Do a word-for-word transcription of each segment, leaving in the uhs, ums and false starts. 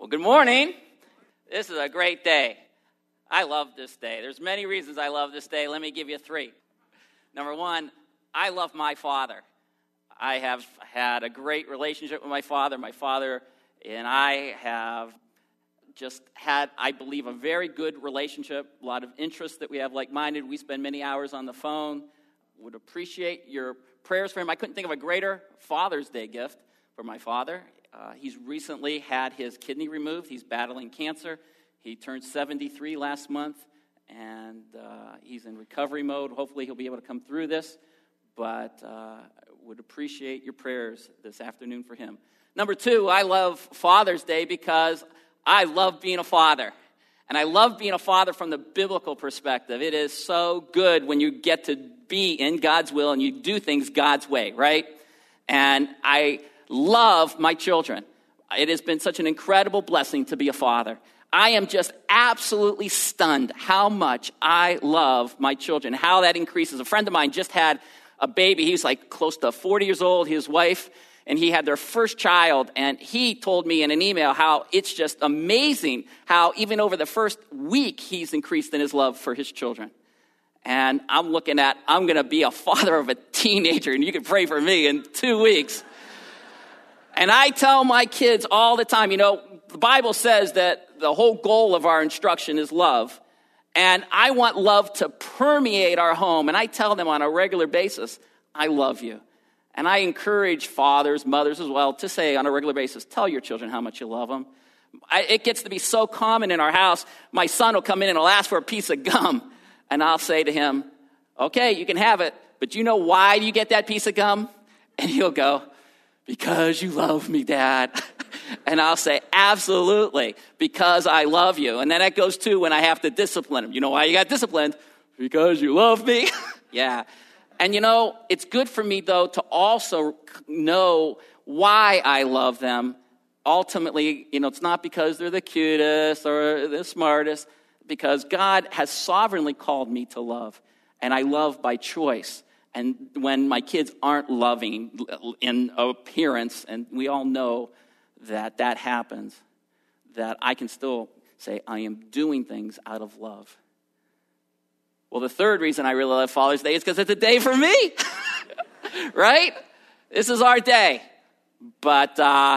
Well, good morning. This is a great day. I love this day. There's many reasons I love this day. Let me give you three. Number one, I love my father. I have had a great relationship with my father. My father and I have just had, I believe, a very good relationship, a lot of interests that we have like-minded. We spend many hours on the phone. Would appreciate your prayers for him. I couldn't think of a greater Father's Day gift for my father. Uh, he's recently had his kidney removed. He's battling cancer. He turned seventy-three last month, and uh, he's in recovery mode. Hopefully he'll be able to come through this, but uh, would appreciate your prayers this afternoon for him. Number two, I love Father's Day because I love being a father, and I love being a father from the biblical perspective. It is so good when you get to be in God's will and you do things God's way, right? And I love my children. It has been such an incredible blessing to be a father. I am just absolutely stunned how much I love my children, how that increases. A friend of mine just had a baby. He was like close to forty years old, his wife, and he had their first child. And he told me in an email how it's just amazing how even over the first week, he's increased in his love for his children. And I'm looking at, I'm going to be a father of a teenager, and you can pray for me in two weeks. And I tell my kids all the time, you know, the Bible says that the whole goal of our instruction is love. And I want love to permeate our home. And I tell them on a regular basis, I love you. And I encourage fathers, mothers as well, to say on a regular basis, tell your children how much you love them. I, it gets to be so common in our house. My son will come in and he'll ask for a piece of gum. And I'll say to him, okay, you can have it. But you know why you get that piece of gum? And he'll go, because you love me, Dad. And I'll say, absolutely, because I love you. And then that goes too when I have to discipline him. You know why you got disciplined? Because you love me. Yeah. And you know, it's good for me, though, to also know why I love them. Ultimately, you know, it's not because they're the cutest or the smartest, because God has sovereignly called me to love. And I love by choice. And when my kids aren't loving in appearance, and we all know that that happens, that I can still say, I am doing things out of love. Well, the third reason I really love Father's Day is because it's a day for me, right? This is our day. But uh,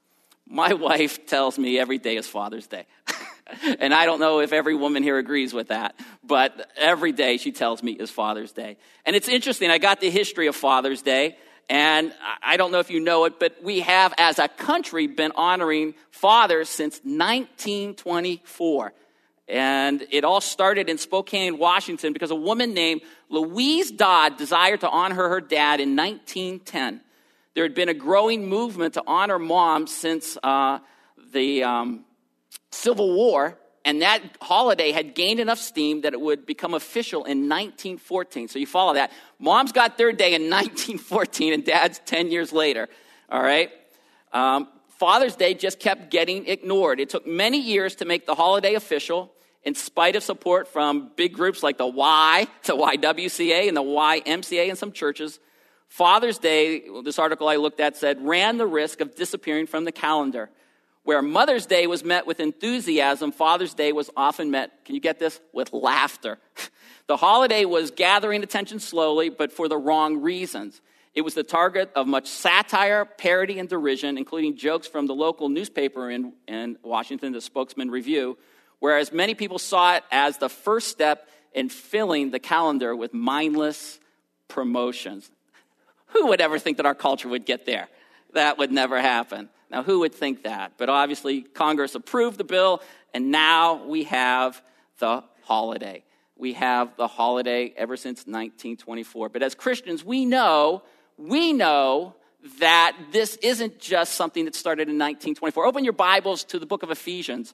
my wife tells me every day is Father's Day. And I don't know if every woman here agrees with that, but every day she tells me is Father's Day. And it's interesting, I got the history of Father's Day, and I don't know if you know it, but we have, as a country, been honoring fathers since nineteen twenty-four. And it all started in Spokane, Washington, because a woman named Louise Dodd desired to honor her dad in nineteen ten. There had been a growing movement to honor moms since uh, the... Um, Civil War, and that holiday had gained enough steam that it would become official in nineteen fourteen. So you follow that. Moms got their day in nineteen fourteen, and Dad's ten years later. All right? Um, Father's Day just kept getting ignored. It took many years to make the holiday official, in spite of support from big groups like the Y, the Y W C A, and the Y M C A in some churches. Father's Day, this article I looked at said, ran the risk of disappearing from the calendar. Where Mother's Day was met with enthusiasm, Father's Day was often met, can you get this, with laughter. The holiday was gathering attention slowly, but for the wrong reasons. It was the target of much satire, parody, and derision, including jokes from the local newspaper in, in Washington, the Spokesman Review, whereas many people saw it as the first step in filling the calendar with mindless promotions. Who would ever think that our culture would get there? That would never happen. Now, who would think that? But obviously, Congress approved the bill, and now we have the holiday. We have the holiday ever since nineteen twenty-four. But as Christians, we know, we know that this isn't just something that started in nineteen twenty-four. Open your Bibles to the book of Ephesians.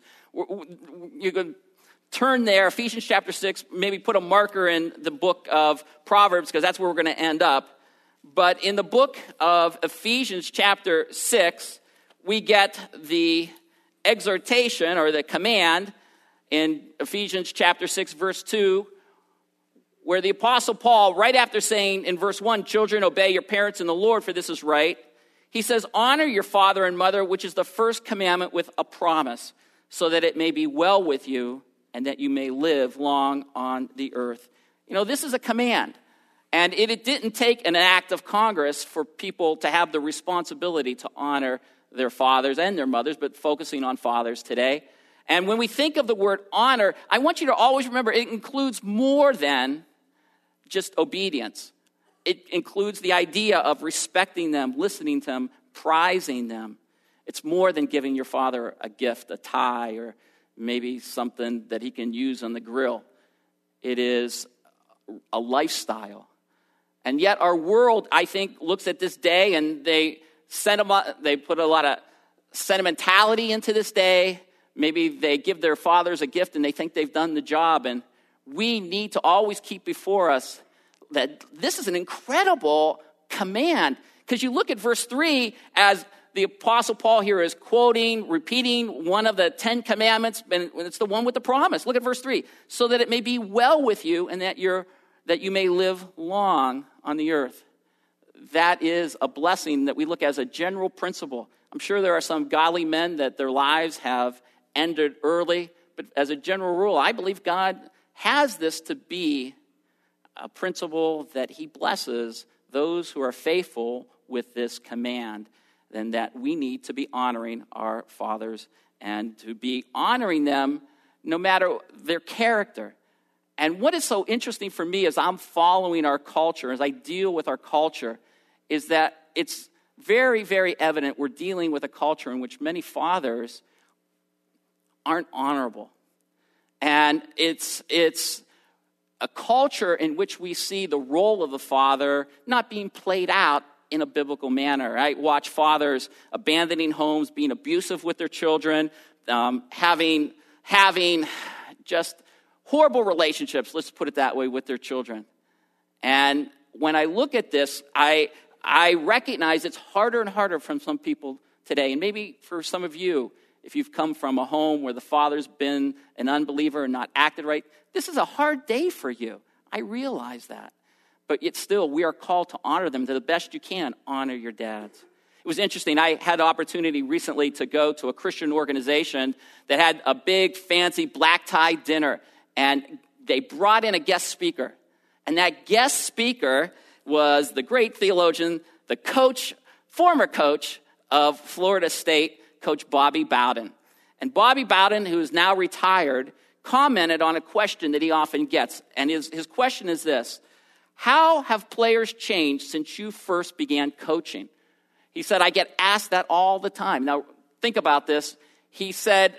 You can turn there, Ephesians chapter six, maybe put a marker in the book of Proverbs, because that's where we're going to end up. But in the book of Ephesians chapter six, we get the exhortation or the command in Ephesians chapter six, verse two, where the Apostle Paul, right after saying in verse one, children, obey your parents in the Lord, for this is right, He says, honor your father and mother, which is the first commandment with a promise, so that it may be well with you and that you may live long on the earth. You know, this is a command. And it, it didn't take an act of Congress for people to have the responsibility to honor their fathers and their mothers, but focusing on fathers today. And when we think of the word honor, I want you to always remember it includes more than just obedience. It includes the idea of respecting them, listening to them, prizing them. It's more than giving your father a gift, a tie, or maybe something that he can use on the grill. It is a lifestyle. And yet our world, I think, looks at this day and they sentiment, they put a lot of sentimentality into this day. Maybe they give their fathers a gift and they think they've done the job. And we need to always keep before us that this is an incredible command. Because you look at verse three as the Apostle Paul here is quoting, repeating one of the Ten Commandments, and it's the one with the promise. Look at verse three. So that it may be well with you and that you're that you may live long on the earth. That is a blessing that we look at as a general principle. I'm sure there are some godly men that their lives have ended early, but as a general rule, I believe God has this to be a principle that he blesses those who are faithful with this command, and that we need to be honoring our fathers and to be honoring them no matter their character. And what is so interesting for me as I'm following our culture, as I deal with our culture, is that it's very, very evident we're dealing with a culture in which many fathers aren't honorable. And it's it's a culture in which we see the role of the father not being played out in a biblical manner. I watch fathers abandoning homes, being abusive with their children, um, having having just horrible relationships, let's put it that way, with their children. And when I look at this, I I recognize it's harder and harder for some people today. And maybe for some of you, if you've come from a home where the father's been an unbeliever and not acted right, this is a hard day for you. I realize that. But yet still, we are called to honor them to the best you can. Honor your dads. It was interesting. I had the opportunity recently to go to a Christian organization that had a big, fancy black tie dinner. And they brought in a guest speaker. And that guest speaker was the great theologian, the coach, former coach of Florida State, Coach Bobby Bowden. And Bobby Bowden, who is now retired, commented on a question that he often gets. And his, his question is this: how have players changed since you first began coaching? He said, I get asked that all the time. Now, think about this. He said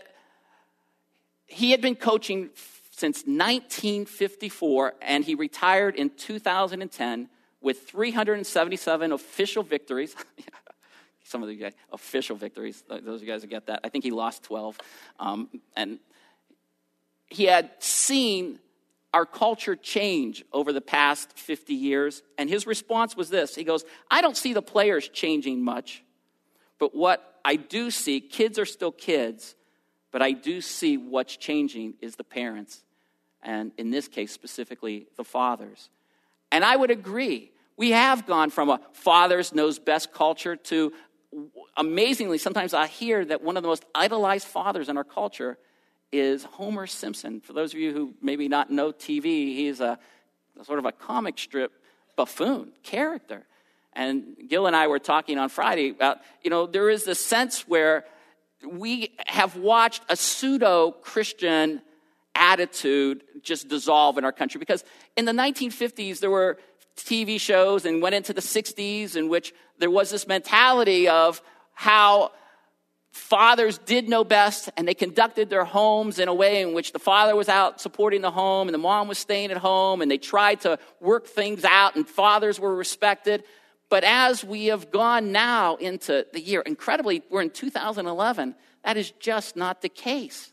he had been coaching since nineteen fifty-four, and he retired in two thousand ten with three hundred seventy-seven official victories. Some of you guys, official victories. Those of you guys that get that. I think he lost twelve. Um, and he had seen our culture change over the past fifty years. And his response was this. He goes, I don't see the players changing much. But what I do see, kids are still kids. But I do see what's changing is the parents. And in this case, specifically, the fathers. And I would agree. We have gone from a fathers knows best culture to, amazingly, sometimes I hear that one of the most idolized fathers in our culture is Homer Simpson. For those of you who maybe not know T V, he's a, a sort of a comic strip buffoon character. And Gil and I were talking on Friday about, you know, there is this sense where we have watched a pseudo-Christian attitude just dissolve in our country. Because in the nineteen fifties, there were T V shows, and went into the sixties in which there was this mentality of how fathers did know best, and they conducted their homes in a way in which the father was out supporting the home and the mom was staying at home, and they tried to work things out, and fathers were respected. But as we have gone now into the year, incredibly, we're in two thousand eleven, that is just not the case.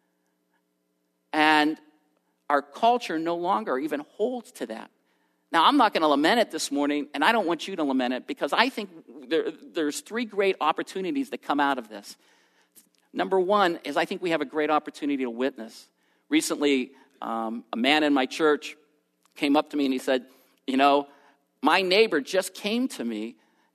And our culture no longer even holds to that. Now, I'm not going to lament it this morning, and I don't want you to lament it, because I think there, there's three great opportunities that come out of this. Number one is I think we have a great opportunity to witness. Recently, um, a man in my church came up to me and he said, you know, my neighbor just came to me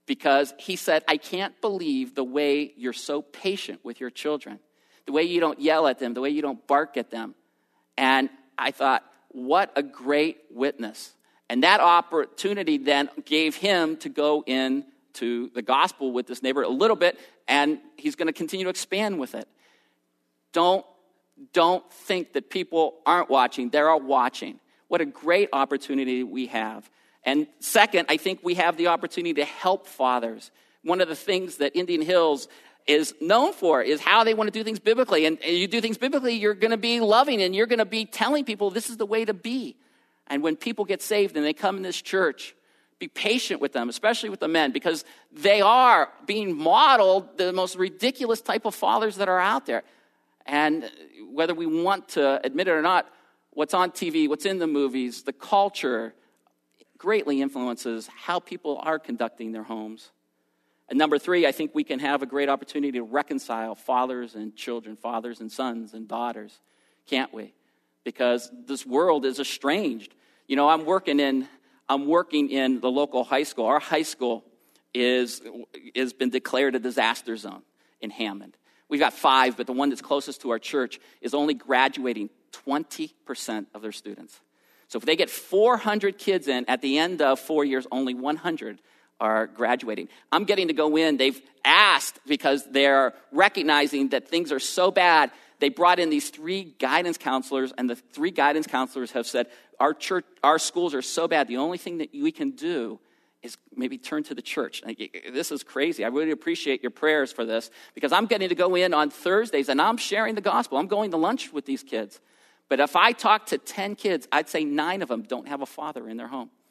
because he said, I can't believe the way you're so patient with your children, the way you don't yell at them, the way you don't bark at them. And I thought, what a great witness. And that opportunity then gave him to go into the gospel with this neighbor a little bit, and he's going to continue to expand with it. Don't, don't think that people aren't watching. They're all watching. What a great opportunity we have. And second, I think we have the opportunity to help fathers. One of the things that Indian Hills is known for is how they want to do things biblically. And, and you do things biblically, you're going to be loving, and you're going to be telling people this is the way to be. And when people get saved and they come in this church, be patient with them, especially with the men, because they are being modeled the most ridiculous type of fathers that are out there. And whether we want to admit it or not, what's on T V, what's in the movies, the culture greatly influences how people are conducting their homes. And number three, I think we can have a great opportunity to reconcile fathers and children, fathers and sons and daughters, can't we? Because this world is estranged. You know, I'm working in I'm working in the local high school. Our high school is has been declared a disaster zone in Hammond. We've got five, but the one that's closest to our church is only graduating twenty percent of their students. So if they get four hundred kids in, at the end of four years, only one hundred are graduating. I'm getting to go in. They've asked because they're recognizing that things are so bad. They brought in these three guidance counselors, and the three guidance counselors have said, our church, our schools are so bad. The only thing that we can do is maybe turn to the church. This is crazy. I really appreciate your prayers for this, because I'm getting to go in on Thursdays, and I'm sharing the gospel. I'm going to lunch with these kids. But if I talk to ten kids, I'd say nine of them don't have a father in their home.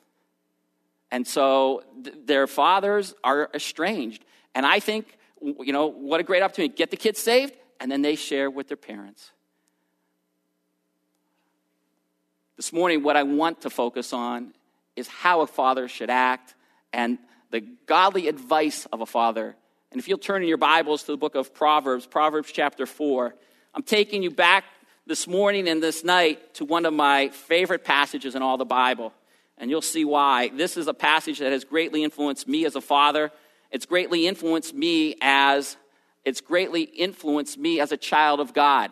And so th- their fathers are estranged. And I think, you know, what a great opportunity. Get the kids saved, and then they share with their parents. This morning, what I want to focus on is how a father should act and the godly advice of a father. And if you'll turn in your Bibles to the book of Proverbs, Proverbs chapter four, I'm taking you back this morning and this night to one of my favorite passages in all the Bible. And you'll see why. This is a passage that has greatly influenced me as a father. It's greatly influenced me as it's greatly influenced me as a child of God.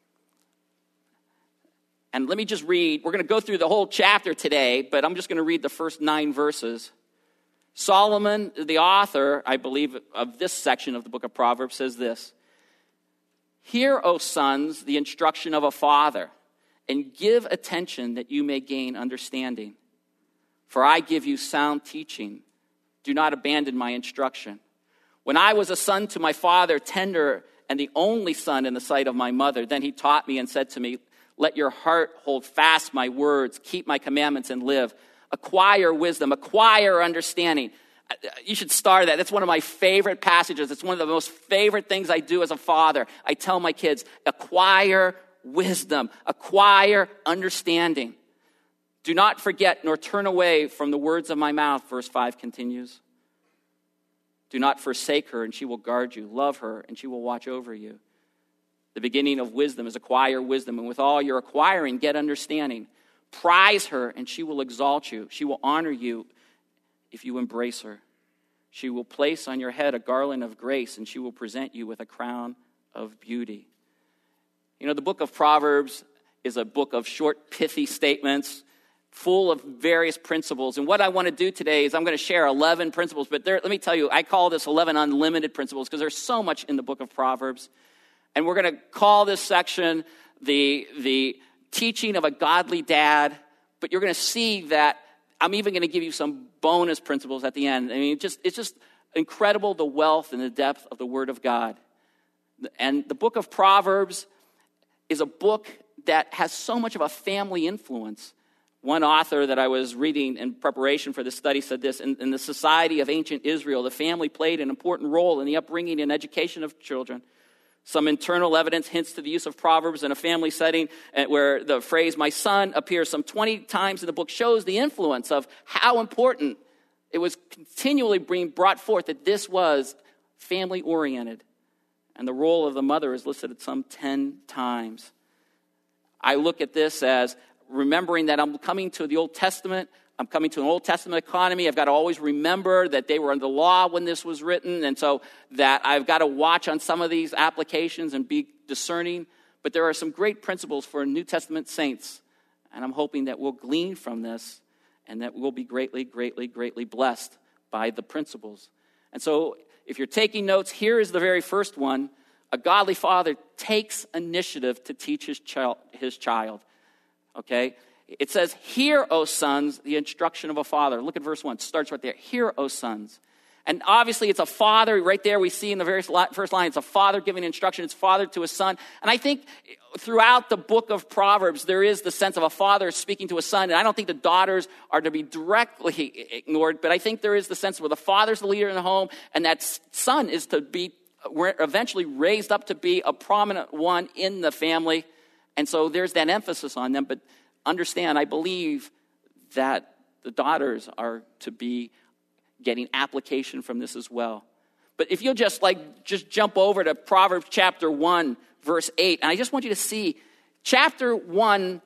And let me just read. We're going to go through the whole chapter today, but I'm just going to read the first nine verses. Solomon, the author, I believe, of this section of the book of Proverbs, says this: Hear, O sons, the instruction of a father, and give attention that you may gain understanding. For I give you sound teaching. Do not abandon my instruction. When I was a son to my father, tender and the only son in the sight of my mother, then he taught me and said to me, let your heart hold fast my words, keep my commandments and live. Acquire wisdom, acquire understanding. You should start that. That's one of my favorite passages. It's one of the most favorite things I do as a father. I tell my kids, acquire wisdom, acquire understanding. Do not forget nor turn away from the words of my mouth, verse five continues. Do not forsake her, and she will guard you. Love her, and she will watch over you. The beginning of wisdom is acquire wisdom, and with all your acquiring, get understanding. Prize her, and she will exalt you. She will honor you if you embrace her. She will place on your head a garland of grace, and she will present you with a crown of beauty. You know, the book of Proverbs is a book of short, pithy statements, full of various principles. And what I want to do today is I'm going to share eleven principles. But there, let me tell you, I call this eleven unlimited principles because there's so much in the book of Proverbs. And we're going to call this section the, the teaching of a godly dad. But you're going to see that I'm even going to give you some bonus principles at the end. I mean, it just, it's just incredible, the wealth and the depth of the Word of God. And the book of Proverbs is a book that has so much of a family influence. One author that I was reading in preparation for this study said this: in, in the society of ancient Israel, the family played an important role in the upbringing and education of children. Some internal evidence hints to the use of Proverbs in a family setting where the phrase, my son, appears some twenty times in the book, shows the influence of how important it was continually being brought forth that this was family-oriented. And the role of the mother is listed at some ten times. I look at this as remembering that I'm coming to the Old Testament. I'm coming to an Old Testament economy. I've got to always remember that they were under law when this was written, and so that I've got to watch on some of these applications and be discerning. But there are some great principles for New Testament saints, and I'm hoping that we'll glean from this and that we'll be greatly, greatly, greatly blessed by the principles. And so if you're taking notes, here is the very first one. A godly father takes initiative to teach his child, his child. Okay? It says, "Hear, O sons, the instruction of a father." Look at verse one. It starts right there. "Hear, O sons." And obviously it's a father. Right there we see in the very first line, it's a father giving instruction. It's father to a son. And I think throughout the book of Proverbs, there is the sense of a father speaking to a son. And I don't think the daughters are to be directly ignored, but I think there is the sense where the father's the leader in the home, and that son is to be eventually raised up to be a prominent one in the family. And so there's that emphasis on them. But understand, I believe that the daughters are to be getting application from this as well. But if you'll just like just jump over to Proverbs chapter one, verse eight, and I just want you to see chapter one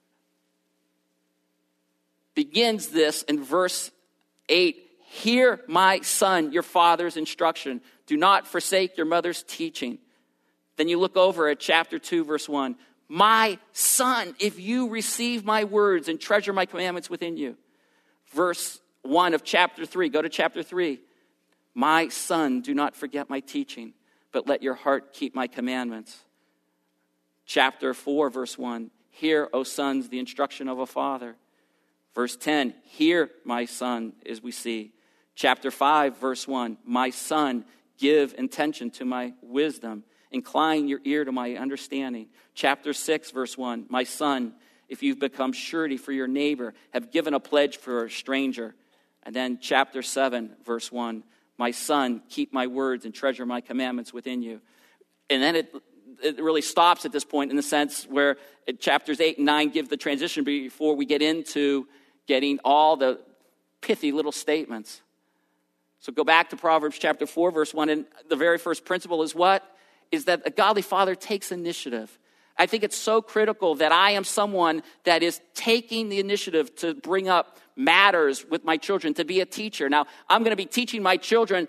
begins this in verse eight. "Hear, my son, your father's instruction. Do not forsake your mother's teaching." Then you look over at chapter two, verse one. "My son, if you receive my words and treasure my commandments within you." Verse one of chapter three, go to chapter three. "My son, do not forget my teaching, but let your heart keep my commandments." Chapter four, verse one. "Hear, O sons, the instruction of a father." Verse ten, "Hear, my son," as we see. Chapter five, verse one. "My son, give attention to my wisdom. Incline your ear to my understanding." Chapter six, verse one. "My son, if you've become surety for your neighbor, have given a pledge for a stranger." And then chapter seven, verse one. "My son, keep my words and treasure my commandments within you." And then it it really stops at this point in the sense where chapters eight and nine give the transition before we get into getting all the pithy little statements. So go back to Proverbs chapter four, verse one, and the very first principle is what? Is that a godly father takes initiative. I think it's so critical that I am someone that is taking the initiative to bring up matters with my children, to be a teacher. Now, I'm going to be teaching my children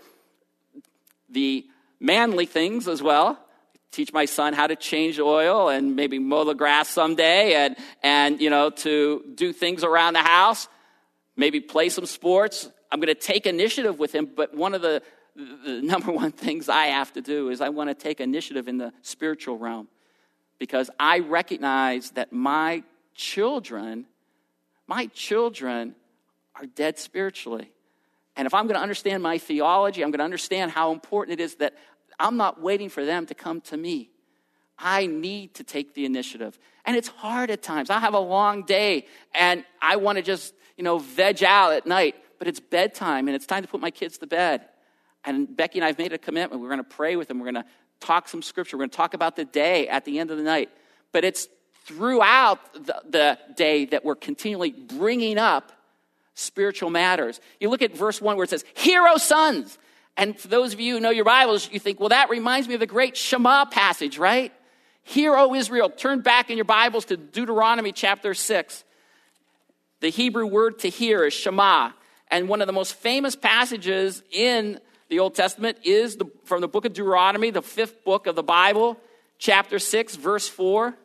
the manly things as well. Teach my son how to change oil and maybe mow the grass someday, and, and you know, to do things around the house, maybe play some sports. I'm going to take initiative with him, but one of the, the number one things I have to do is I want to take initiative in the spiritual realm, because I recognize that my children, my children are dead spiritually. And if I'm going to understand my theology, I'm going to understand how important it is that I'm not waiting for them to come to me. I need to take the initiative. And it's hard at times. I have a long day, and I want to just, you know, veg out at night. But it's bedtime, and it's time to put my kids to bed. And Becky and I have made a commitment. We're going to pray with them. We're going to talk some scripture. We're going to talk about the day at the end of the night. But it's throughout the, the day that we're continually bringing up spiritual matters. You look at verse one where it says, "Hear, O sons." And for those of you who know your Bibles, you think, well, that reminds me of the great Shema passage, right? "Hear, O Israel." Turn back in your Bibles to Deuteronomy chapter six. The Hebrew word to hear is Shema. And one of the most famous passages in the Old Testament is the, from the book of Deuteronomy, the fifth book of the Bible, chapter six, verse four.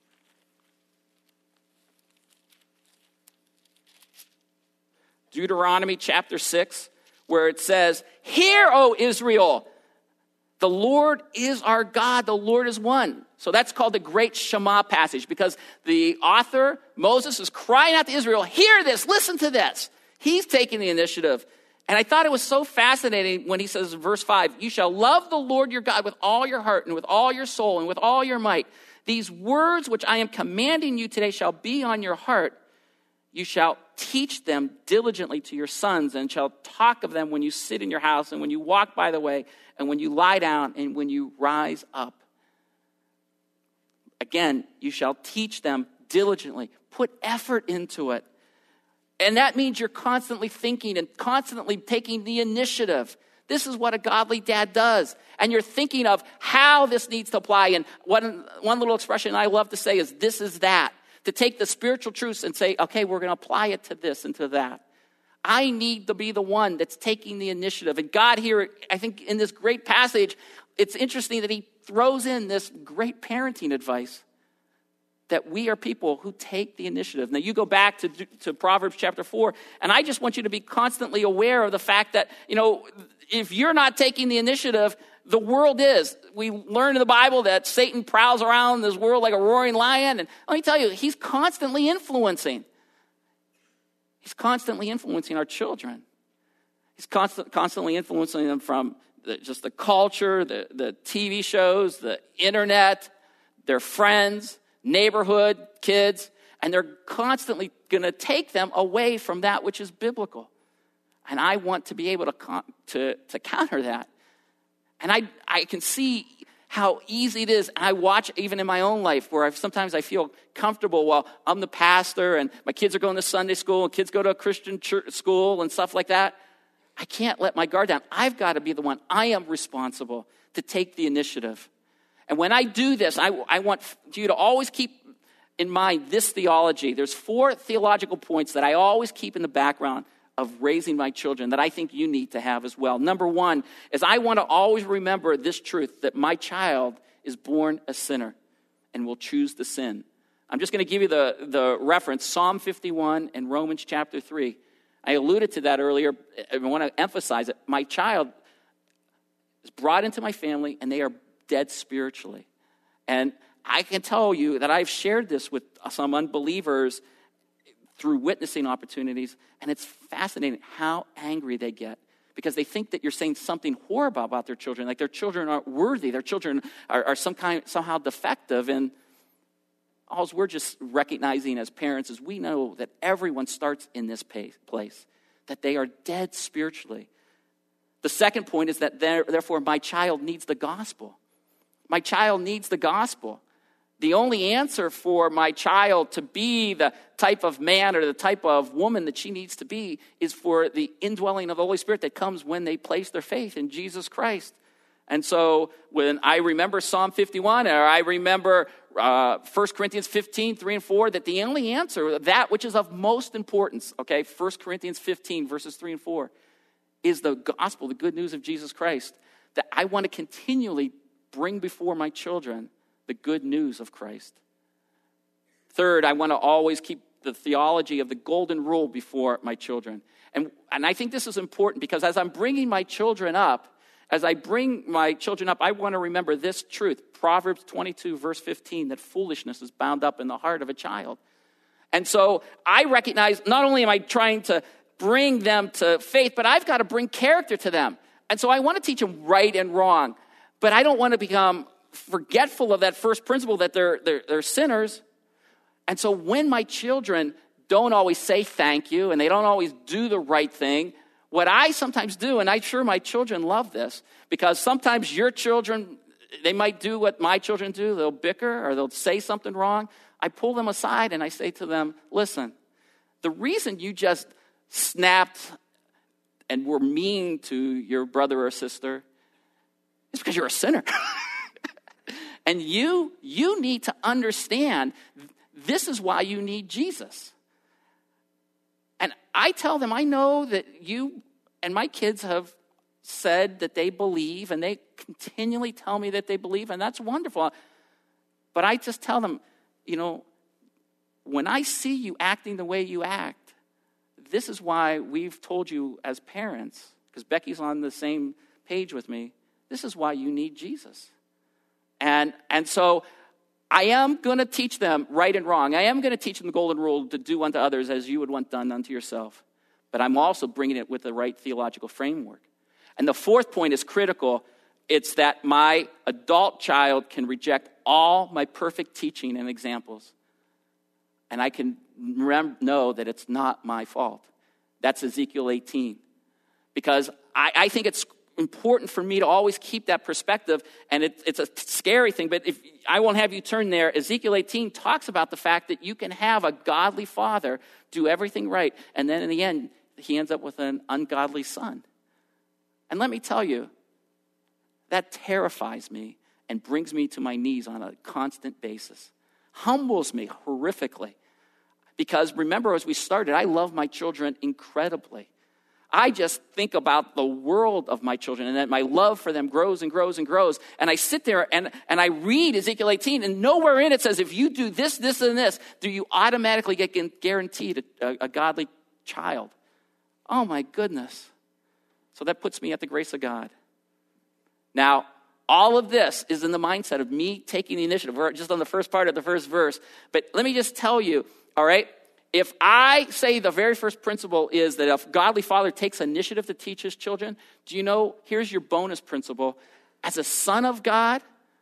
Deuteronomy chapter six, where it says, "Hear, O Israel, the Lord is our God, the Lord is one." So that's called the great Shema passage, because the author, Moses, is crying out to Israel, "Hear this, listen to this." He's taking the initiative. And I thought it was so fascinating when he says in verse five, "You shall love the Lord your God with all your heart and with all your soul and with all your might. These words which I am commanding you today shall be on your heart. You shall teach them diligently to your sons, and shall talk of them when you sit in your house and when you walk by the way and when you lie down and when you rise up." Again, you shall teach them diligently. Put effort into it. And that means you're constantly thinking and constantly taking the initiative. This is what a godly dad does. And you're thinking of how this needs to apply. And one, one little expression I love to say is, "This is that." to take the spiritual truths and say, okay, we're going to apply it to this and to that. I need to be the one that's taking the initiative. And God here, I think in this great passage, it's interesting that he throws in this great parenting advice that we are people who take the initiative. Now, you go back to, to Proverbs chapter four, and I just want you to be constantly aware of the fact that, you know, if you're not taking the initiative, the world is. We learn in the Bible that Satan prowls around this world like a roaring lion. And let me tell you, he's constantly influencing. He's constantly influencing our children. He's constant, constantly influencing them from the, just the culture, the, the T V shows, the internet, their friends, neighborhood, kids. And they're constantly going to take them away from that which is biblical. And I want to be able to, to, to counter that. And I I can see how easy it is. And I watch even in my own life where I've, sometimes I feel comfortable while I'm the pastor and my kids are going to Sunday school and kids go to a Christian church school and stuff like that. I can't let my guard down. I've got to be the one. I am responsible to take the initiative. And when I do this, I, I want you to always keep in mind this theology. There's four theological points that I always keep in the background of raising my children that I think you need to have as well. Number one is I want to always remember this truth, that my child is born a sinner and will choose to sin. I'm just going to give you the, the reference, Psalm fifty-one and Romans chapter three. I alluded to that earlier. I want to emphasize it. My child is brought into my family and they are dead spiritually. And I can tell you that I've shared this with some unbelievers through witnessing opportunities, and it's fascinating how angry they get because they think that you're saying something horrible about their children, like their children aren't worthy, their children are, are some kind, somehow defective, and all we're just recognizing as parents is we know that everyone starts in this place, that they are dead spiritually. The second point is that therefore my child needs the gospel. My child needs the gospel. The only answer for my child to be the type of man or the type of woman that she needs to be is for the indwelling of the Holy Spirit that comes when they place their faith in Jesus Christ. And so when I remember Psalm fifty-one, or I remember uh, First Corinthians fifteen, three and four, that the only answer, that which is of most importance, okay, First Corinthians fifteen, verses three and four, is the gospel, the good news of Jesus Christ, that I want to continually bring before my children the good news of Christ. Third, I want to always keep the theology of the golden rule before my children. And, and I think this is important because as I'm bringing my children up, as I bring my children up, I want to remember this truth. Proverbs twenty-two, verse fifteen, that foolishness is bound up in the heart of a child. And so I recognize not only am I trying to bring them to faith, but I've got to bring character to them. And so I want to teach them right and wrong. But I don't want to become forgetful of that first principle that they're, they're, they're sinners. And so when my children don't always say thank you and they don't always do the right thing, what I sometimes do, and I'm sure my children love this, because sometimes your children, they might do what my children do. They'll bicker or they'll say something wrong. I pull them aside and I say to them, listen, the reason you just snapped and were mean to your brother or sister is because you're a sinner. And you, you need to understand this is why you need Jesus. And I tell them, I know that you and my kids have said that they believe, and they continually tell me that they believe, and that's wonderful. But I just tell them, you know, when I see you acting the way you act, this is why we've told you as parents, because Becky's on the same page with me, this is why you need Jesus. And and so I am going to teach them right and wrong. I am going to teach them the golden rule to do unto others as you would want done unto yourself. But I'm also bringing it with the right theological framework. And the fourth point is critical. It's that my adult child can reject all my perfect teaching and examples. And I can rem- know that it's not my fault. That's Ezekiel eighteen. Because I, I think it's important for me to always keep that perspective, and it, it's a scary thing, but if I won't have you turn there. Ezekiel eighteen talks about the fact that you can have a godly father do everything right, and then in the end, he ends up with an ungodly son. And let me tell you, that terrifies me and brings me to my knees on a constant basis. humbles me horrifically. Because remember, as we started, I love my children incredibly. I just think about the world of my children and that my love for them grows and grows and grows. And I sit there and, and I read Ezekiel eighteen, and nowhere in it says, if you do this, this, and this, do you automatically get guaranteed a, a godly child? Oh, my goodness. So that puts me at the grace of God. Now, all of this is in the mindset of me taking the initiative. We're just on the first part of the first verse. But let me just tell you, all right, if I say the very first principle is that a godly father takes initiative to teach his children, do you know, here's your bonus principle. As a son of God,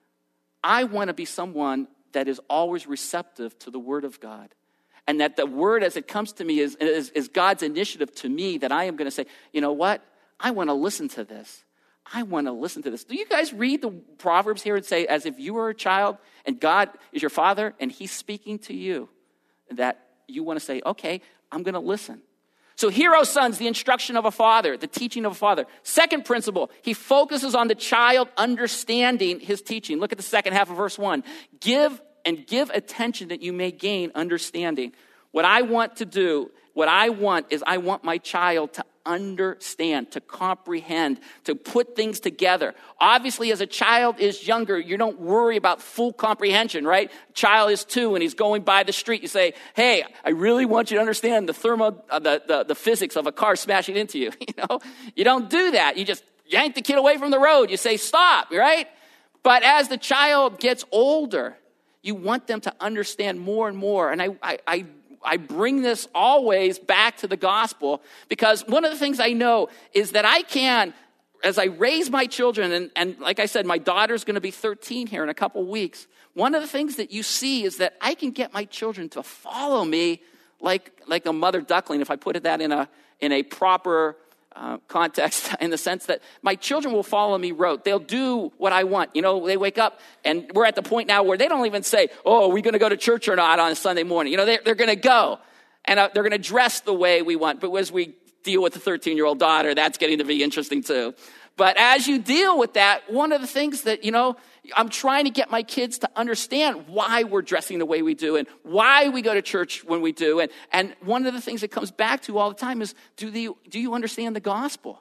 I want to be someone that is always receptive to the word of God. And that the word as it comes to me is, is, is God's initiative to me, that I am going to say, you know what? I want to listen to this. I want to listen to this. Do you guys read the Proverbs here and say, as if you were a child and God is your father and he's speaking to you, that you want to say, okay, I'm going to listen. So hear, O sons, the instruction of a father, the teaching of a father. Second principle, he focuses on the child understanding his teaching. Look at the second half of verse one. Give and give attention that you may gain understanding. What I want to do, what I want is I want my child to understand, to comprehend, to put things together. Obviously, as a child is younger, you don't worry about full comprehension, right? Child is two and he's going by the street. You say, hey, I really want you to understand the thermo, uh, the, the, the physics of a car smashing into you. You know, you don't do that. You just yank the kid away from the road. You say, stop, right? But as the child gets older, you want them to understand more and more. And I, I, I I bring this always back to the gospel, because one of the things I know is that I can, as I raise my children, and, and like I said, my daughter's going to be thirteen here in a couple weeks. One of the things that you see is that I can get my children to follow me like, like a mother duckling, if I put that in a, in a proper uh, context, in the sense that my children will follow me rote. They'll do what I want. You know, they wake up, and we're at the point now where they don't even say, oh, are we going to go to church or not on a Sunday morning? You know, they're, they're going to go, and uh, they're going to dress the way we want. But as we deal with the thirteen-year-old daughter, that's getting to be interesting too. But as you deal with that, one of the things that, you know, I'm trying to get my kids to understand why we're dressing the way we do and why we go to church when we do. And, and one of the things that comes back to all the time is, do, the, do you understand the gospel?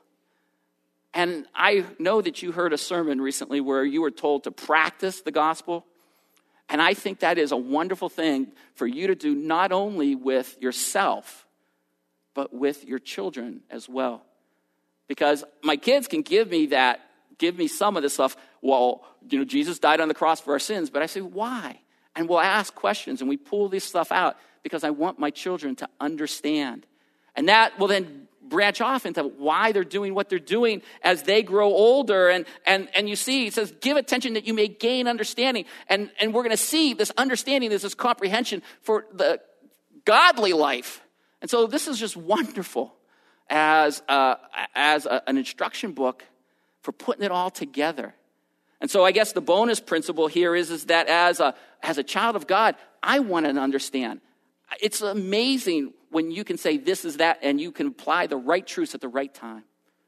And I know that you heard a sermon recently where you were told to practice the gospel. And I think that is a wonderful thing for you to do, not only with yourself, but with your children as well. Because my kids can give me that, give me some of this stuff. Well, you know, Jesus died on the cross for our sins. But I say, why? And we'll ask questions and we pull this stuff out because I want my children to understand. And that will then branch off into why they're doing what they're doing as they grow older. And and and you see, it says, give attention that you may gain understanding. And, and we're going to see this understanding, this, this comprehension for the godly life. And so this is just wonderful as uh, as a, an instruction book for putting it all together. And so I guess the bonus principle here is, is that as a as a child of God, I want to understand. It's amazing when you can say this is that and you can apply the right truths at the right time.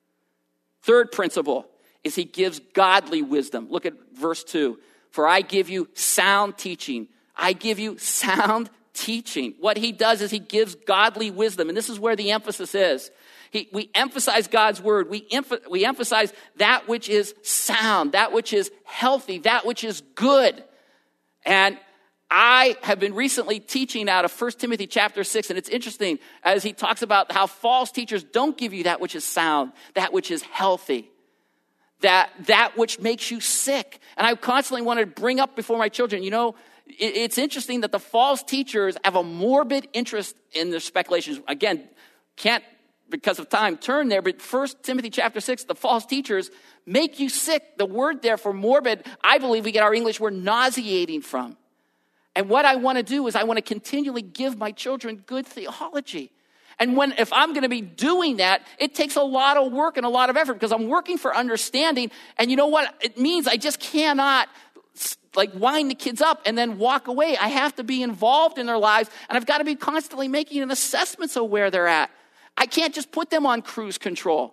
Third principle is he gives godly wisdom. Look at verse two. For I give you sound teaching. I give you sound teaching. What he does is he gives godly wisdom. And this is where the emphasis is. He, we emphasize God's word. We, emph- we emphasize that which is sound, that which is healthy, that which is good. And I have been recently teaching out of First Timothy chapter six, and it's interesting as he talks about how false teachers don't give you that which is sound, that which is healthy, that that which makes you sick. And I constantly want to bring up before my children, you know, it, it's interesting that the false teachers have a morbid interest in their speculations. Again, can't, because of time, turn there, but First Timothy chapter six, the false teachers make you sick. The word there for morbid, I believe we get our English word nauseating from. And what I want to do is I want to continually give my children good theology. And when if I'm going to be doing that, it takes a lot of work and a lot of effort because I'm working for understanding. And you know what? It means I just cannot like wind the kids up and then walk away. I have to be involved in their lives, and I've got to be constantly making an assessment of where they're at. I can't just put them on cruise control.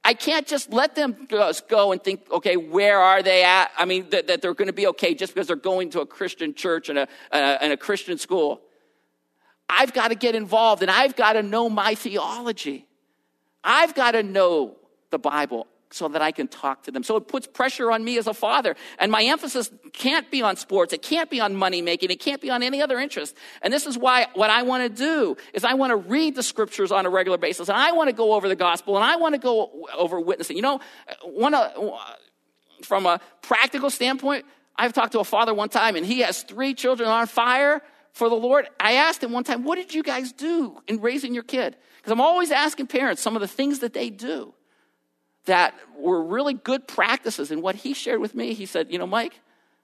I can't just let them just go and think, okay, where are they at? I mean, that, that they're going to be okay just because they're going to a Christian church and a, uh, and a Christian school. I've got to get involved, and I've got to know my theology. I've got to know the Bible so that I can talk to them. So it puts pressure on me as a father. And my emphasis can't be on sports. It can't be on money making. It can't be on any other interest. And this is why what I want to do is I want to read the scriptures on a regular basis. And I want to go over the gospel. And I want to go over witnessing. You know, one uh, from a practical standpoint, I've talked to a father one time, and he has three children on fire for the Lord. I asked him one time, what did you guys do in raising your kid? Because I'm always asking parents some of the things that they do that were really good practices. And what he shared with me, he said, you know, Mike,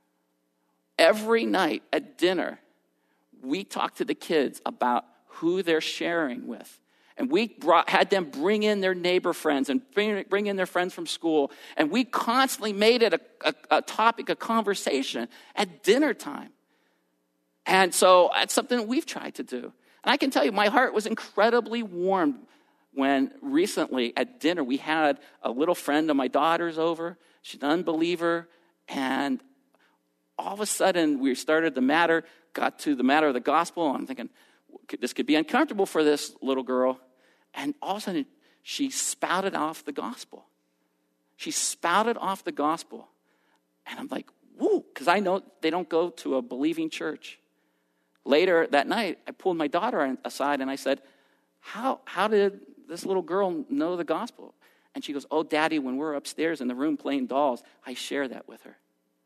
every night at dinner, we talk to the kids about who they're sharing with. And we brought, had them bring in their neighbor friends and bring, bring in their friends from school. And we constantly made it a, a, a topic of conversation at dinner time. And so that's something that we've tried to do. And I can tell you, my heart was incredibly warmed when recently at dinner we had a little friend of my daughter's over. She's an unbeliever. And all of a sudden we started the matter, got to the matter of the gospel. And I'm thinking, this could be uncomfortable for this little girl. And all of a sudden she spouted off the gospel. She spouted off the gospel. And I'm like, woo, because I know they don't go to a believing church. Later that night, I pulled my daughter aside and I said, how, how did this little girl know the gospel? And she goes, oh, Daddy, when we're upstairs in the room playing dolls, I share that with her.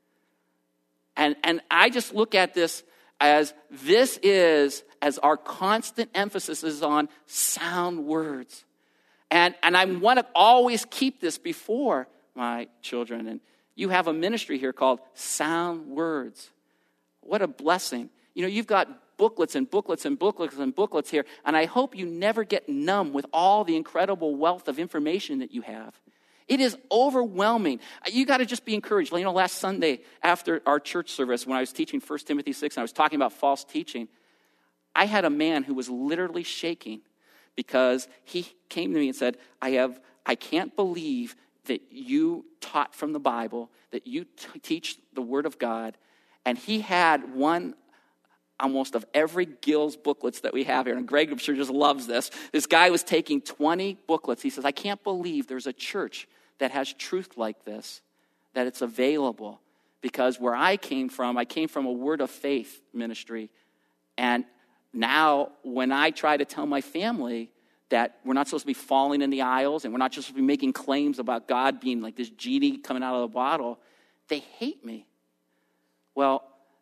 And, and I just look at this as this is, as our constant emphasis is on sound words. And, and I want to always keep this before my children. And you have a ministry here called Sound Words. What a blessing. You know, you've got booklets and booklets and booklets and booklets here, and I hope you never get numb with all the incredible wealth of information that you have. It is overwhelming. You got to just be encouraged. You know, last Sunday after our church service, when I was teaching First Timothy six, and I was talking about false teaching, I had a man who was literally shaking because he came to me and said, I have, I can't believe that you taught from the Bible, that you t- teach the Word of God. And he had one almost of every Gills booklets that we have here. And Greg, I'm sure, just loves this. This guy was taking twenty booklets. He says, I can't believe there's a church that has truth like this, that it's available. Because where I came from, I came from a word of faith ministry. And now when I try to tell my family that we're not supposed to be falling in the aisles and we're not just supposed to be making claims about God being like this genie coming out of the bottle, they hate me. Well,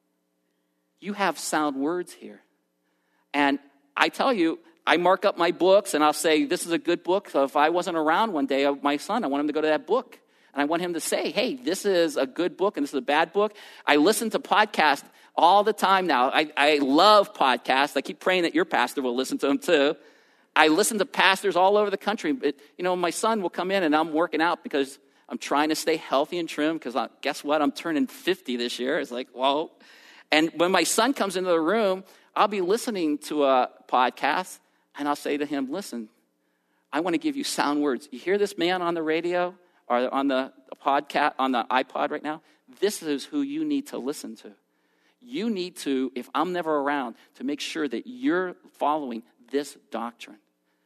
you have sound words here. And I tell you, I mark up my books and I'll say, this is a good book. So if I wasn't around one day, my son, I want him to go to that book. And I want him to say, hey, this is a good book and this is a bad book. I listen to podcasts all the time now. I, I love podcasts. I keep praying that your pastor will listen to them too. I listen to pastors all over the country. But, you know, my son will come in and I'm working out because I'm trying to stay healthy and trim because I, guess what? I'm turning fifty this year. It's like, whoa. And when my son comes into the room, I'll be listening to a podcast, and I'll say to him, listen, I want to give you sound words. You hear this man on the radio or on the podcast, on the iPod right now? This is who you need to listen to. You need to, if I'm never around, to make sure that you're following this doctrine.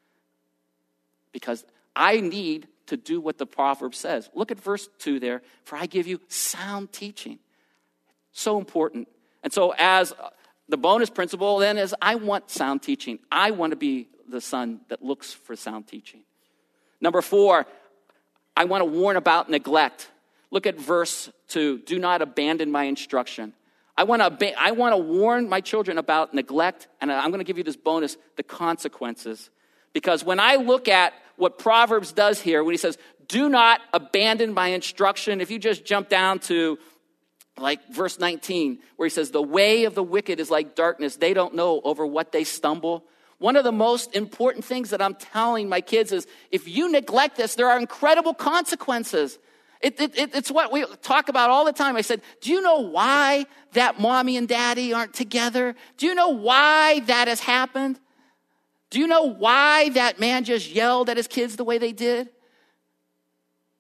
Because I need to do what the proverb says. Look at verse two there. For I give you sound teaching. So important. And so as the bonus principle then is I want sound teaching. I want to be the son that looks for sound teaching. Number four, I want to warn about neglect. Look at verse two. Do not abandon my instruction. I want to I want to warn my children about neglect, and I'm going to give you this bonus, the consequences. Because when I look at what Proverbs does here, when he says, do not abandon my instruction, if you just jump down to like verse nineteen, where he says, the way of the wicked is like darkness. They don't know over what they stumble. One of the most important things that I'm telling my kids is, if you neglect this, there are incredible consequences. It, it, it, it's what we talk about all the time. I said, do you know why that mommy and daddy aren't together? Do you know why that has happened? Do you know why that man just yelled at his kids the way they did?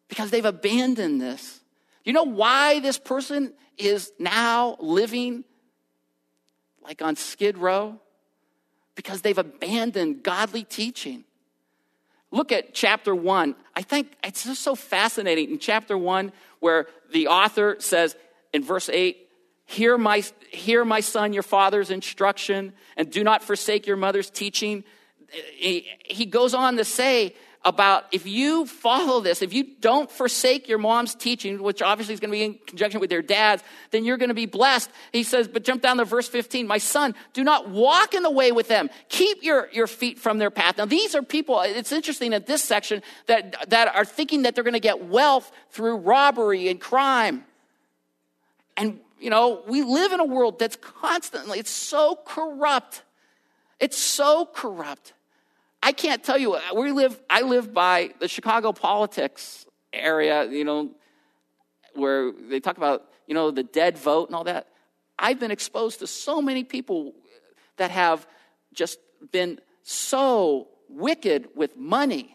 because they've abandoned this. You know why this person is now living like on Skid Row? Because they've abandoned godly teaching. Look at chapter one. I think it's just so fascinating in chapter one where the author says in verse eight, hear my, hear my son, your father's instruction, and do not forsake your mother's teaching. He, he goes on to say about if you follow this, if you don't forsake your mom's teaching, which obviously is going to be in conjunction with their dad's, then you're going to be blessed. He says, but jump down to verse fifteen. My son, do not walk in the way with them. Keep your, your feet from their path. Now, these are people, it's interesting at this section, that, that are thinking that they're going to get wealth through robbery and crime. And, you know, we live in a world that's constantly, it's so corrupt. It's so corrupt. I can't tell you, we live, I live by the Chicago politics area, you know, where they talk about, you know, the dead vote and all that. I've been exposed to so many people that have just been so wicked with money.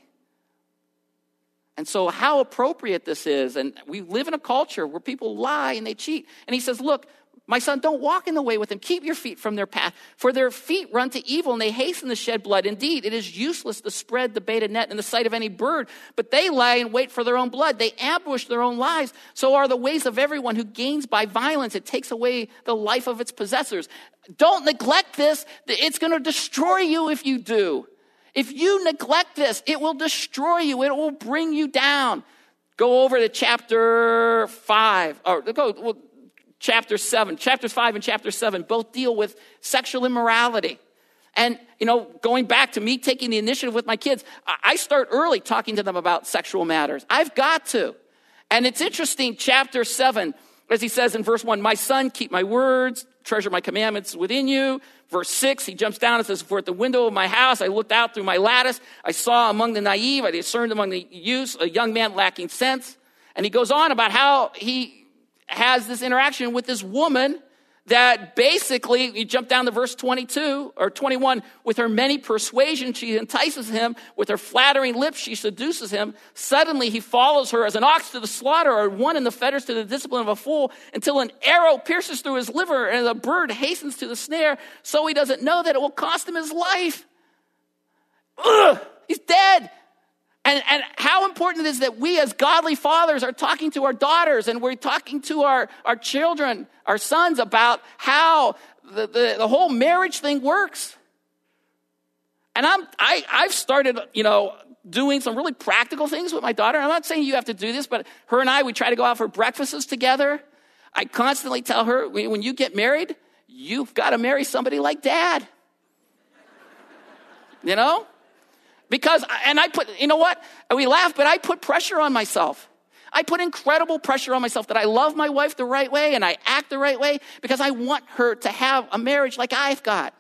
And so how appropriate this is, and we live in a culture where people lie and they cheat. And he says, look, my son, don't walk in the way with them. Keep your feet from their path. For their feet run to evil, and they hasten to shed blood. Indeed, it is useless to spread the baited net in the sight of any bird. But they lie in wait for their own blood. They ambush their own lives. So are the ways of everyone who gains by violence. It takes away the life of its possessors. Don't neglect this. It's going to destroy you if you do. If you neglect this, it will destroy you. It will bring you down. Go over to chapter five. Or go... Well, Chapter seven, chapters five and chapter seven both deal with sexual immorality. And, you know, going back to me taking the initiative with my kids, I start early talking to them about sexual matters. I've got to. And it's interesting, chapter seven, as he says in verse one, my son, keep my words, treasure my commandments within you. Verse six, he jumps down and says, for at the window of my house, I looked out through my lattice. I saw among the naive, I discerned among the youths, a young man lacking sense. And he goes on about how he has this interaction with this woman that basically, you jump down to verse twenty-two or twenty-one, with her many persuasions, she entices him. With her flattering lips, she seduces him. Suddenly, he follows her as an ox to the slaughter or one in the fetters to the discipline of a fool until an arrow pierces through his liver and a bird hastens to the snare. So he doesn't know that it will cost him his life. Ugh, he's dead. And, and how important it is that we as godly fathers are talking to our daughters and we're talking to our, our children, our sons, about how the, the, the whole marriage thing works. And I'm, I, I've started, you know, doing some really practical things with my daughter. I'm not saying you have to do this, but her and I, we try to go out for breakfasts together. I constantly tell her, when you get married, you've got to marry somebody like Dad. You know? Because, and I put, you know what? We laugh, but I put pressure on myself. I put incredible pressure on myself that I love my wife the right way and I act the right way because I want her to have a marriage like I've got.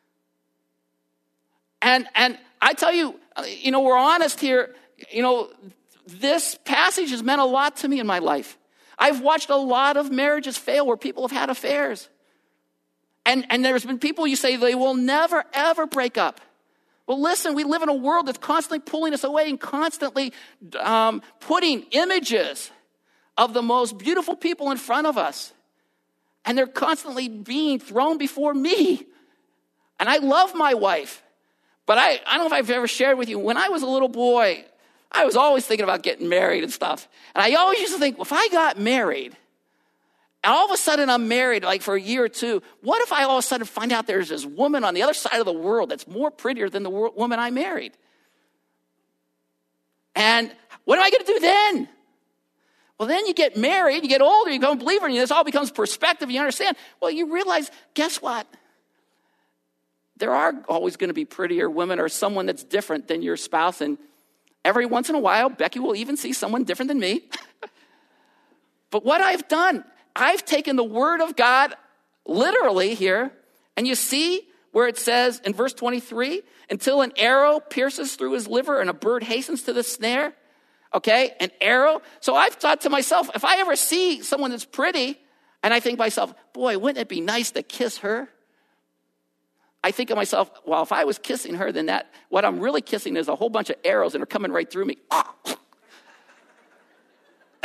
And, and I tell you, you know, we're honest here. You know, this passage has meant a lot to me in my life. I've watched a lot of marriages fail where people have had affairs. And, and there's been people you say they will never, ever break up. Well, listen, we live in a world that's constantly pulling us away and constantly um, putting images of the most beautiful people in front of us. And they're constantly being thrown before me. And I love my wife. But I, I don't know if I've ever shared with you, when I was a little boy, I was always thinking about getting married and stuff. And I always used to think, well, if I got married, and all of a sudden I'm married like for a year or two, what if I all of a sudden find out there's this woman on the other side of the world that's more prettier than the woman I married? And what am I going to do then? Well, then you get married, you get older, you become a believer, and this all becomes perspective. You understand? Well, you realize, guess what? There are always going to be prettier women or someone that's different than your spouse. And every once in a while, Becky will even see someone different than me. But what I've done, I've taken the word of God literally here, and you see where it says in verse twenty-three, until an arrow pierces through his liver and a bird hastens to the snare. Okay, an arrow. So I've thought to myself, if I ever see someone that's pretty, and I think to myself, boy, wouldn't it be nice to kiss her? I think of myself, well, if I was kissing her, then that, what I'm really kissing is a whole bunch of arrows and they're coming right through me.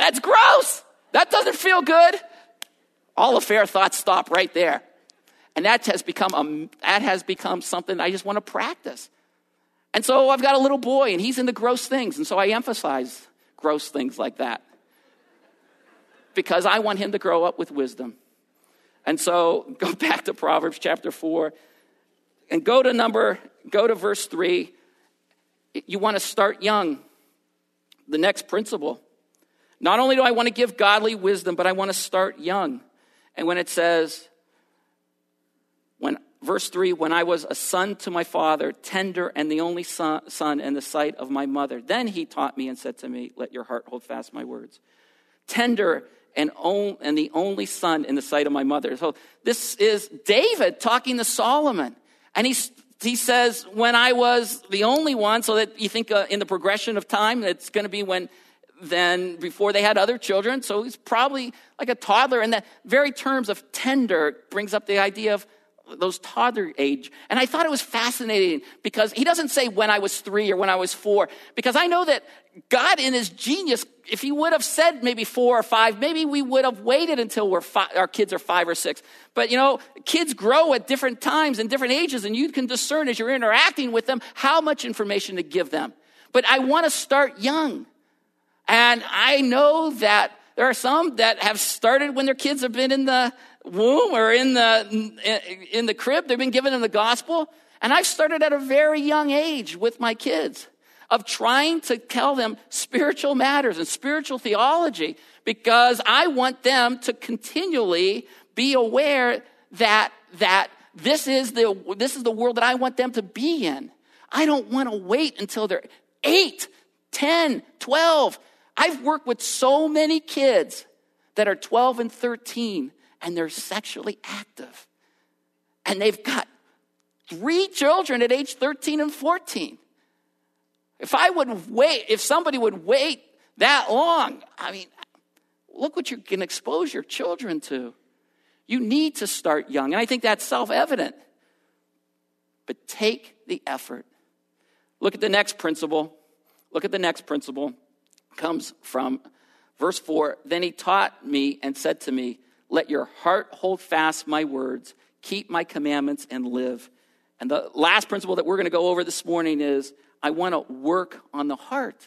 That's gross. That doesn't feel good. All the fair thoughts stop right there. And that has become a, that has become something I just want to practice. And so I've got a little boy, and he's into gross things. And so I emphasize gross things like that. Because I want him to grow up with wisdom. And so go back to Proverbs chapter four. And go to number, go to verse three. You want to start young. The next principle. Not only do I want to give godly wisdom, but I want to start young. And when it says, when verse three, when I was a son to my father, tender and the only son, son in the sight of my mother, then he taught me and said to me, let your heart hold fast my words. Tender and, on, and the only son in the sight of my mother. So this is David talking to Solomon. And he's He says, when I was the only one, so that you think uh, in the progression of time, it's going to be when, then before they had other children. So he's probably like a toddler. And the very terms of tender brings up the idea of those toddler age. And I thought it was fascinating because he doesn't say when I was three or when I was four, because I know that God in his genius, if he would have said maybe four or five, maybe we would have waited until we're five, our kids are five or six. But, you know, kids grow at different times and different ages, and you can discern as you're interacting with them how much information to give them. But I want to start young. And I know that there are some that have started when their kids have been in the womb or in the in the crib. They've been given them the gospel. And I've started at a very young age with my kids of trying to tell them spiritual matters and spiritual theology, because I want them to continually be aware that that this is the this is the world that I want them to be in. I don't want to wait until they're eight, ten, twelve. I've worked with so many kids that are twelve and thirteen, and they're sexually active. And they've got three children at age thirteen and fourteen. If I would wait, if somebody would wait that long, I mean, look what you can expose your children to. You need to start young. And I think that's self-evident. But take the effort. Look at the next principle. Look at the next principle. Comes from verse four. Then he taught me and said to me, let your heart hold fast my words, keep my commandments and live. And the last principle that we're going to go over this morning is, I want to work on the heart.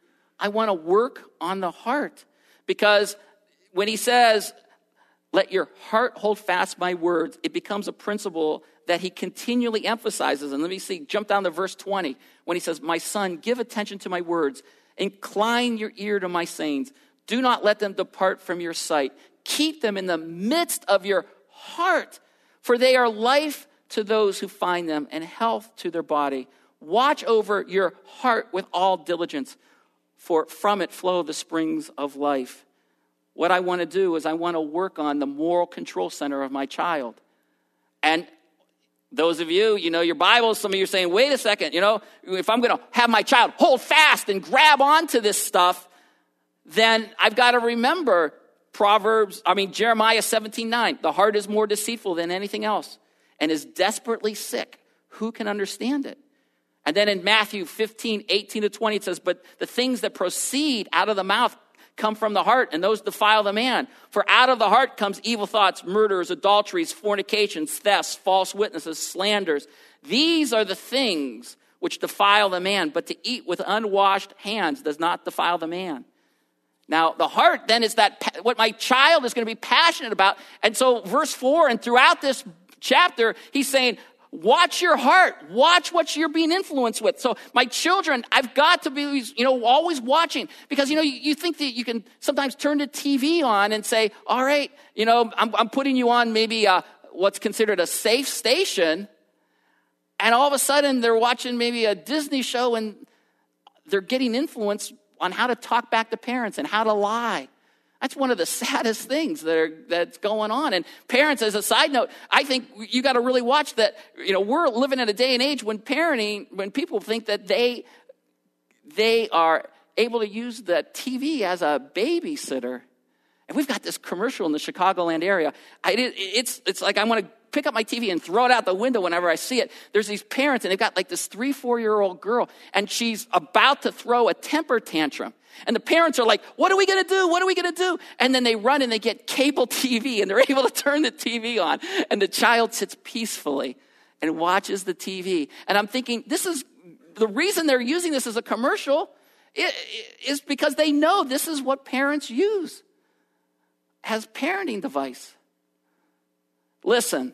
I want to work on the heart. Because when he says, let your heart hold fast my words, it becomes a principle that he continually emphasizes. And let me see, jump down to verse twenty, when he says, my son, give attention to my words. Incline your ear to my sayings. Do not let them depart from your sight. Keep them in the midst of your heart, for they are life to those who find them and health to their body. Watch over your heart with all diligence, for from it flow the springs of life. What I want to do is I want to work on the moral control center of my child. And those of you, you know your Bible, some of you are saying, wait a second, you know, if I'm going to have my child hold fast and grab onto this stuff, then I've got to remember Proverbs, I mean, Jeremiah seventeen nine. The heart is more deceitful than anything else and is desperately sick. Who can understand it? And then in Matthew fifteen eighteen to twenty, it says, but the things that proceed out of the mouth come from the heart, and those defile the man. For out of the heart comes evil thoughts, murders, adulteries, fornications, thefts, false witnesses, slanders. These are the things which defile the man, but to eat with unwashed hands does not defile the man. Now, the heart then is that what my child is going to be passionate about. And so verse four, and throughout this chapter, he's saying, watch your heart. Watch what you're being influenced with. So my children, I've got to be, you know, always watching, because, you know, you, you think that you can sometimes turn the T V on and say, all right, you know, I'm, I'm putting you on maybe uh, what's considered a safe station. And all of a sudden they're watching maybe a Disney show and they're getting influenced on how to talk back to parents and how to lie. That's one of the saddest things that are, that's going on. And parents, as a side note, I think you got to really watch that. You know, we're living in a day and age when parenting, when people think that they they are able to use the T V as a babysitter. And we've got this commercial in the Chicagoland area. I, it, it's it's like I want to pick up my T V and throw it out the window whenever I see it. There's these parents, and they've got like this three, four-year-old girl, and she's about to throw a temper tantrum. And the parents are like, what are we going to do? What are we going to do? And then they run and they get cable T V, and they're able to turn the T V on. And the child sits peacefully and watches the T V. And I'm thinking, this is the reason they're using this as a commercial is because they know this is what parents use as parenting device. Listen,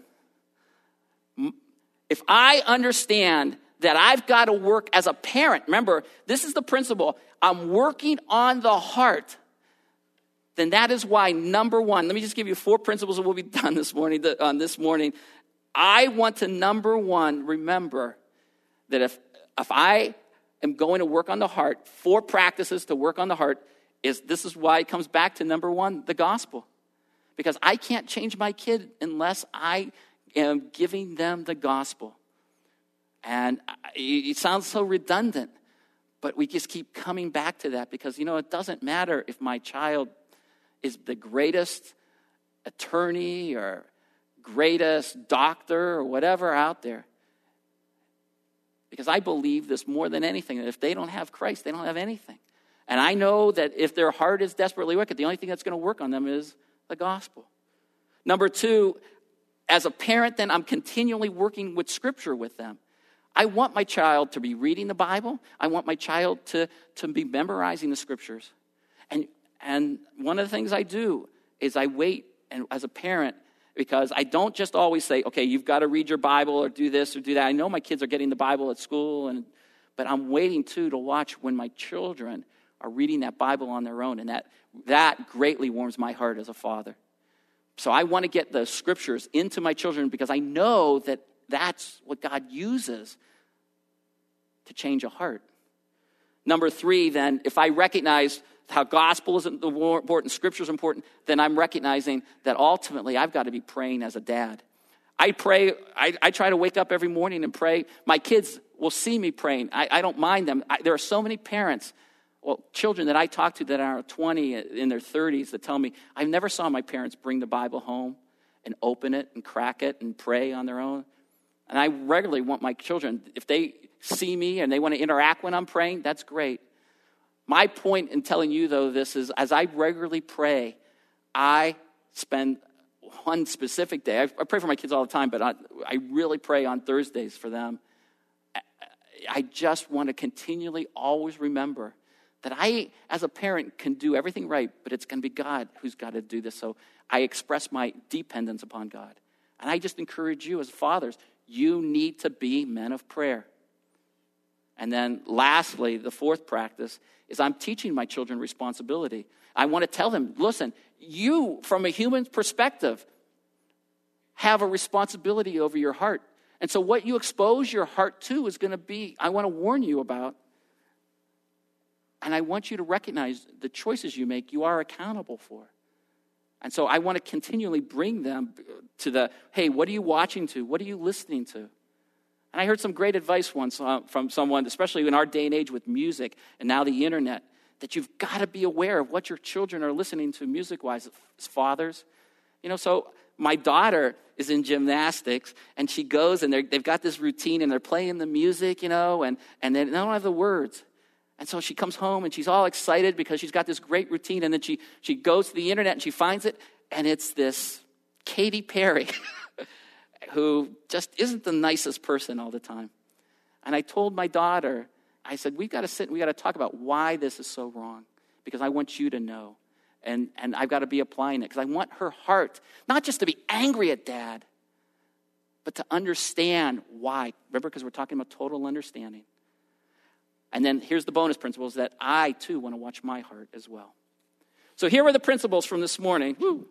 if I understand that I've got to work as a parent, remember, this is the principle, I'm working on the heart, then that is why, number one, let me just give you four principles and we'll be done this morning. On this morning, I want to, number one, remember that if, if I am going to work on the heart, four practices to work on the heart, is this is why it comes back to number one, the gospel. Because I can't change my kid unless I am giving them the gospel. And it sounds so redundant, but we just keep coming back to that because, you know, it doesn't matter if my child is the greatest attorney or greatest doctor or whatever out there. Because I believe this more than anything, that if they don't have Christ, they don't have anything. And I know that if their heart is desperately wicked, the only thing that's going to work on them is the gospel. Number two, as a parent, then I'm continually working with Scripture with them. I want my child to be reading the Bible. I want my child to, to be memorizing the Scriptures. And, and one of the things I do is I wait and as a parent, because I don't just always say, okay, you've got to read your Bible or do this or do that. I know my kids are getting the Bible at school, and but I'm waiting, too, to watch when my children are reading that Bible on their own, and that, that greatly warms my heart as a father. So I want to get the Scriptures into my children because I know that that's what God uses to change a heart. Number three, then, if I recognize how gospel is important, Scripture is important, then I'm recognizing that ultimately I've got to be praying as a dad. I pray, I, I try to wake up every morning and pray. My kids will see me praying. I, I don't mind them. I, there are so many parents, well, children that I talk to that are twenty, in their thirties, that tell me, I never saw my parents bring the Bible home and open it and crack it and pray on their own. And I regularly want my children, if they see me and they want to interact when I'm praying, that's great. My point in telling you, though, this is as I regularly pray, I spend one specific day. I, I pray for my kids all the time, but I, I really pray on Thursdays for them. I, I just want to continually always remember that I, as a parent, can do everything right, but it's going to be God who's got to do this. So I express my dependence upon God. And I just encourage you as fathers, you need to be men of prayer. And then lastly, the fourth practice is I'm teaching my children responsibility. I want to tell them, listen, you, from a human perspective, have a responsibility over your heart. And so what you expose your heart to is going to be, I want to warn you about. And I want you to recognize the choices you make, you are accountable for. And so I want to continually bring them to the, hey, what are you watching to? What are you listening to? And I heard some great advice once uh, from someone, especially in our day and age with music and now the internet, that you've got to be aware of what your children are listening to music-wise as fathers. You know, so my daughter is in gymnastics, and she goes, and they've got this routine, and they're playing the music, you know, and, and they don't have the words. And so she comes home, and she's all excited because she's got this great routine, and then she, she goes to the internet, and she finds it, and it's this Katy Perry who just isn't the nicest person all the time. And I told my daughter, I said, we've got to sit and we've got to talk about why this is so wrong, because I want you to know. And, and I've got to be applying it because I want her heart not just to be angry at Dad, but to understand why. Remember, because we're talking about total understanding. And then here's the bonus principle, is that I, too, want to watch my heart as well. So here are the principles from this morning. Woo.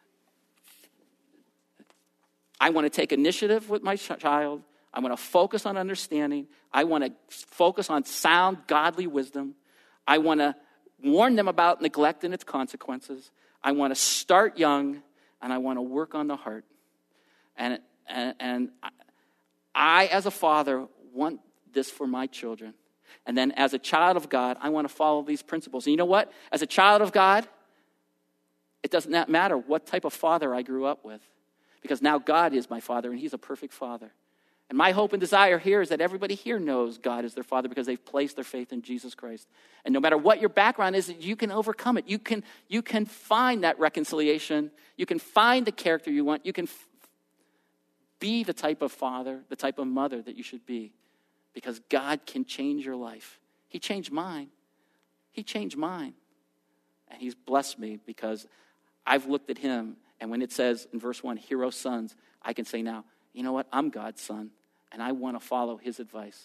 I want to take initiative with my child. I want to focus on understanding. I want to focus on sound, godly wisdom. I want to warn them about neglect and its consequences. I want to start young, and I want to work on the heart. And, and, and I, as a father, want this for my children. And then as a child of God, I want to follow these principles. And you know what? As a child of God, it doesn't matter what type of father I grew up with. because now God is my Father, and he's a perfect Father. And my hope and desire here is that everybody here knows God is their Father because they've placed their faith in Jesus Christ. And no matter what your background is, you can overcome it. You can, you can find that reconciliation. You can find the character you want. You can f- be the type of father, the type of mother that you should be, because God can change your life. He changed mine. He changed mine. And he's blessed me because I've looked at him, and when it says in verse one, hero sons, I can say now, you know what? I'm God's son, and I want to follow his advice.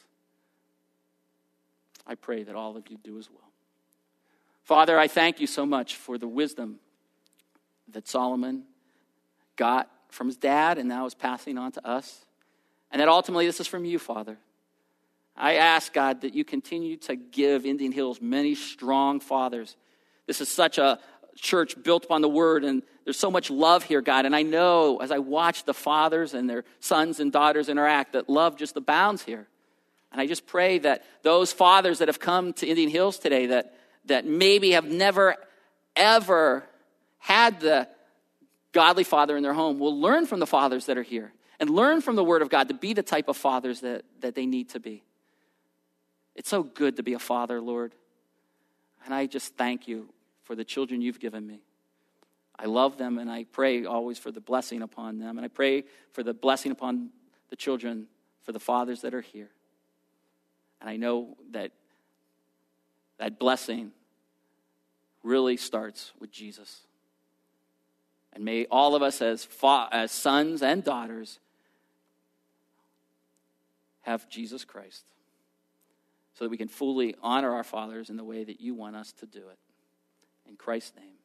I pray that all of you do as well. Father, I thank you so much for the wisdom that Solomon got from his dad and now is passing on to us. And that ultimately this is from you, Father. I ask, God, that you continue to give Indian Hills many strong fathers. This is such a church built upon the word, and there's so much love here, God. And I know as I watch the fathers and their sons and daughters interact that love just abounds here. And I just pray that those fathers that have come to Indian Hills today that, that maybe have never, ever had the godly father in their home will learn from the fathers that are here and learn from the word of God to be the type of fathers that, that they need to be. It's so good to be a father, Lord. And I just thank you for the children you've given me. I love them, and I pray always for the blessing upon them. And I pray for the blessing upon the children, for the fathers that are here. And I know that that blessing really starts with Jesus. And may all of us as, fa- as sons and daughters have Jesus Christ so that we can fully honor our fathers in the way that you want us to do it. In Christ's name.